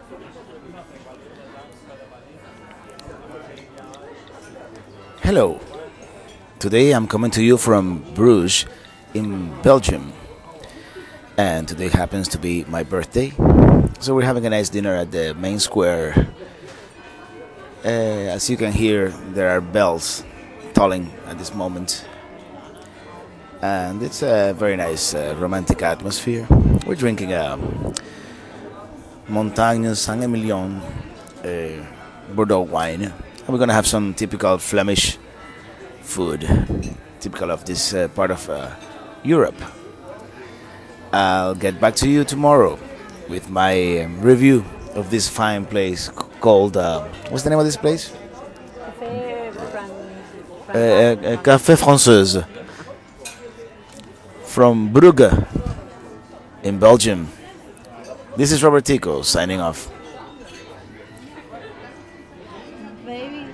Hello. Today I'm coming to you from Bruges in Belgium. And today happens to be my birthday. So we're having a nice dinner at the main square. As you can hear, there are bells tolling at this moment. And it's a very nice romantic atmosphere. We're drinking a Montagne Saint-Emilion Bordeaux wine. And we're going to have some typical Flemish food, typical of this part of Europe. I'll get back to you tomorrow with my review of this fine place called, what's the name of this place? Café Française from Brugge in Belgium. This is Robert Tico signing off. Baby.